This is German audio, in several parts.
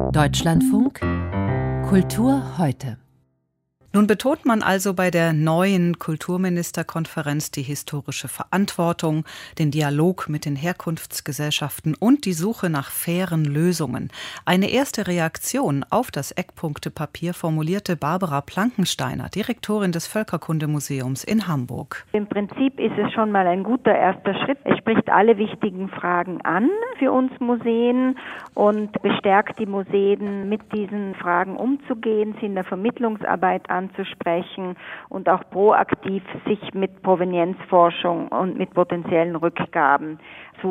Deutschlandfunk Kultur heute. Nun betont man also bei der neuen Kulturministerkonferenz die historische Verantwortung, den Dialog mit den Herkunftsgesellschaften und die Suche nach fairen Lösungen. Eine erste Reaktion auf das Eckpunktepapier formulierte Barbara Plankensteiner, Direktorin des Völkerkundemuseums in Hamburg. Im Prinzip ist es schon mal ein guter erster Schritt. Es spricht alle wichtigen Fragen an für uns Museen und bestärkt die Museen, mit diesen Fragen umzugehen, sie in der Vermittlungsarbeit anzusprechen und auch proaktiv sich mit Provenienzforschung und mit potenziellen Rückgaben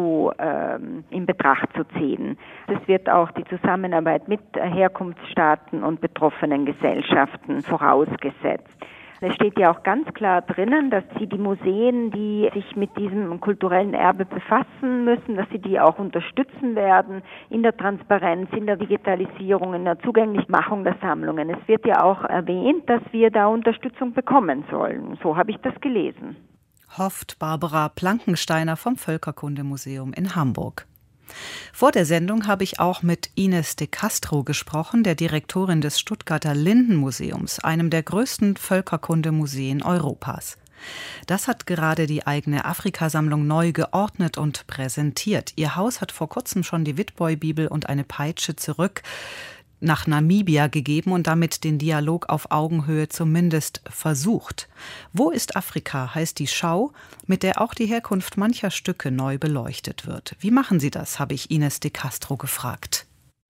in Betracht zu ziehen. Es wird auch die Zusammenarbeit mit Herkunftsstaaten und betroffenen Gesellschaften vorausgesetzt. Es steht ja auch ganz klar drinnen, dass die Museen, die sich mit diesem kulturellen Erbe befassen müssen, dass sie die auch unterstützen werden in der Transparenz, in der Digitalisierung, in der Zugänglichmachung der Sammlungen. Es wird ja auch erwähnt, dass wir da Unterstützung bekommen sollen. So habe ich das gelesen. Hofft Barbara Plankensteiner vom Völkerkundemuseum in Hamburg. Vor der Sendung habe ich auch mit Ines de Castro gesprochen, der Direktorin des Stuttgarter Lindenmuseums, einem der größten Völkerkundemuseen Europas. Das hat gerade die eigene Afrikasammlung neu geordnet und präsentiert. Ihr Haus hat vor kurzem schon die Witbooi-Bibel und eine Peitsche zurück nach Namibia gegeben und damit den Dialog auf Augenhöhe zumindest versucht. Wo ist Afrika, heißt die Schau, mit der auch die Herkunft mancher Stücke neu beleuchtet wird. Wie machen Sie das, habe ich Ines de Castro gefragt.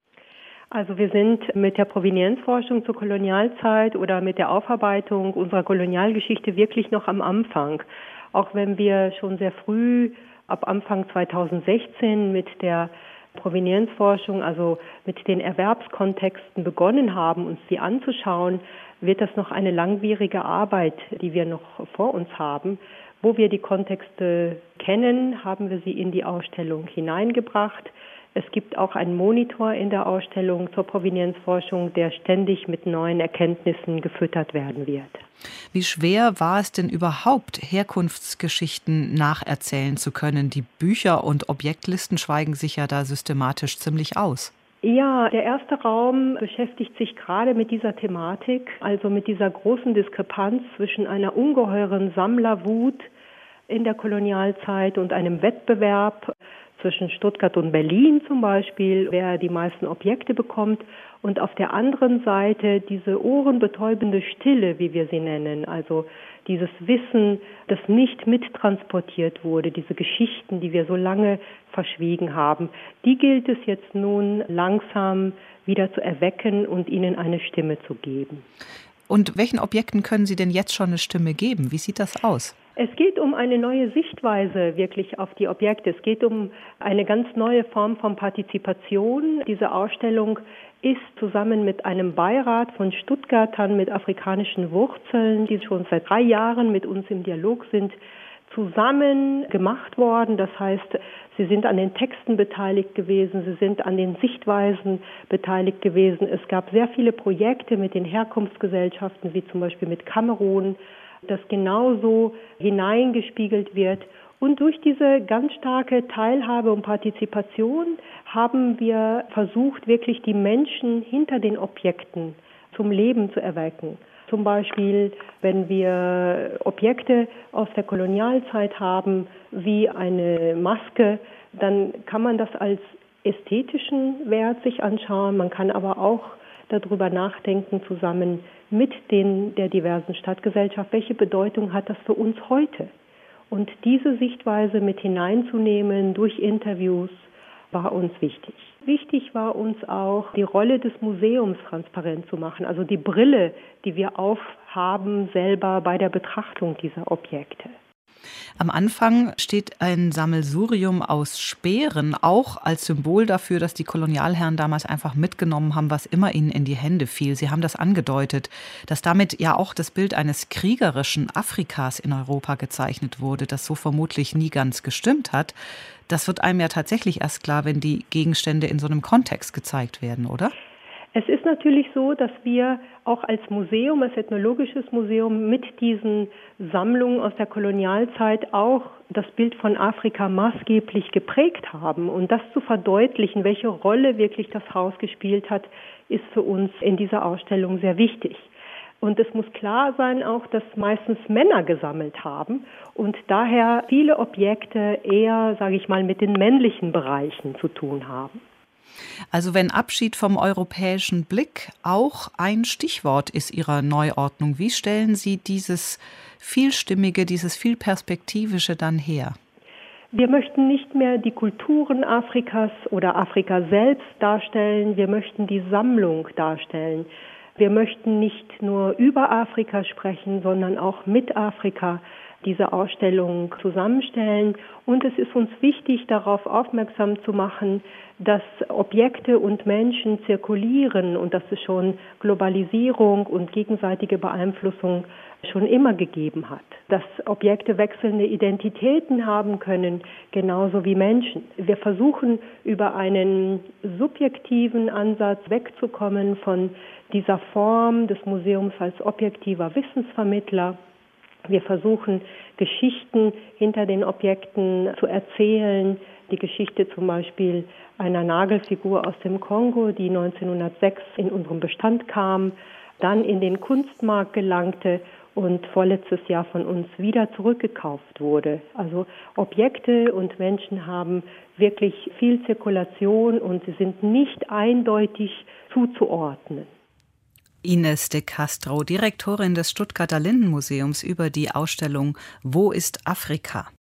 Also wir sind mit der Provenienzforschung zur Kolonialzeit oder mit der Aufarbeitung unserer Kolonialgeschichte wirklich noch am Anfang. Auch wenn wir schon sehr früh, ab Anfang 2016 mit der Provenienzforschung, also mit den Erwerbskontexten begonnen haben, uns die anzuschauen, wird das noch eine langwierige Arbeit, die wir noch vor uns haben. Wo wir die Kontexte kennen, haben wir sie in die Ausstellung hineingebracht. Es gibt auch einen Monitor in der Ausstellung zur Provenienzforschung, der ständig mit neuen Erkenntnissen gefüttert werden wird. Wie schwer war es denn überhaupt, Herkunftsgeschichten nacherzählen zu können? Die Bücher und Objektlisten schweigen sich ja da systematisch ziemlich aus. Ja, der erste Raum beschäftigt sich gerade mit dieser Thematik, also mit dieser großen Diskrepanz zwischen einer ungeheuren Sammlerwut in der Kolonialzeit und einem Wettbewerb zwischen Stuttgart und Berlin zum Beispiel, wer die meisten Objekte bekommt, und auf der anderen Seite diese ohrenbetäubende Stille, wie wir sie nennen, also dieses Wissen, das nicht mittransportiert wurde, diese Geschichten, die wir so lange verschwiegen haben, die gilt es jetzt nun langsam wieder zu erwecken und ihnen eine Stimme zu geben. Und welchen Objekten können Sie denn jetzt schon eine Stimme geben? Wie sieht das aus? Es geht um eine neue Sichtweise wirklich auf die Objekte. Es geht um eine ganz neue Form von Partizipation. Diese Ausstellung ist zusammen mit einem Beirat von Stuttgartern mit afrikanischen Wurzeln, die schon seit 3 Jahren mit uns im Dialog sind, zusammen gemacht worden. Das heißt, sie sind an den Texten beteiligt gewesen, sie sind an den Sichtweisen beteiligt gewesen. Es gab sehr viele Projekte mit den Herkunftsgesellschaften, wie zum Beispiel mit Kamerun, das genauso hineingespiegelt wird. Und durch diese ganz starke Teilhabe und Partizipation haben wir versucht, wirklich die Menschen hinter den Objekten zum Leben zu erwecken. Zum Beispiel, wenn wir Objekte aus der Kolonialzeit haben, wie eine Maske, dann kann man das als ästhetischen Wert sich anschauen. Man kann aber auch darüber nachdenken, zusammen mit der diversen Stadtgesellschaft, welche Bedeutung hat das für uns heute? Und diese Sichtweise mit hineinzunehmen durch Interviews war uns wichtig. Wichtig war uns auch, die Rolle des Museums transparent zu machen, also die Brille, die wir aufhaben selber bei der Betrachtung dieser Objekte. Am Anfang steht ein Sammelsurium aus Speeren, auch als Symbol dafür, dass die Kolonialherren damals einfach mitgenommen haben, was immer ihnen in die Hände fiel. Sie haben das angedeutet, dass damit ja auch das Bild eines kriegerischen Afrikas in Europa gezeichnet wurde, das so vermutlich nie ganz gestimmt hat. Das wird einem ja tatsächlich erst klar, wenn die Gegenstände in so einem Kontext gezeigt werden, oder? Es ist natürlich so, dass wir auch als Museum, als ethnologisches Museum mit diesen Sammlungen aus der Kolonialzeit auch das Bild von Afrika maßgeblich geprägt haben. Und das zu verdeutlichen, welche Rolle wirklich das Haus gespielt hat, ist für uns in dieser Ausstellung sehr wichtig. Und es muss klar sein auch, dass meistens Männer gesammelt haben und daher viele Objekte eher, sage ich mal, mit den männlichen Bereichen zu tun haben. Also wenn Abschied vom europäischen Blick auch ein Stichwort ist Ihrer Neuordnung, wie stellen Sie dieses Vielstimmige, dieses Vielperspektivische dann her? Wir möchten nicht mehr die Kulturen Afrikas oder Afrika selbst darstellen, wir möchten die Sammlung darstellen. Wir möchten nicht nur über Afrika sprechen, sondern auch mit Afrika diese Ausstellung zusammenstellen. Und es ist uns wichtig, darauf aufmerksam zu machen, dass Objekte und Menschen zirkulieren und dass es schon Globalisierung und gegenseitige Beeinflussung schon immer gegeben hat. Dass Objekte wechselnde Identitäten haben können, genauso wie Menschen. Wir versuchen über einen subjektiven Ansatz wegzukommen von dieser Form des Museums als objektiver Wissensvermittler. Wir versuchen, Geschichten hinter den Objekten zu erzählen. Die Geschichte zum Beispiel einer Nagelfigur aus dem Kongo, die 1906 in unserem Bestand kam, dann in den Kunstmarkt gelangte und vorletztes Jahr von uns wieder zurückgekauft wurde. Also Objekte und Menschen haben wirklich viel Zirkulation und sie sind nicht eindeutig zuzuordnen. Ines de Castro, Direktorin des Stuttgarter Lindenmuseums, über die Ausstellung Wo ist Afrika?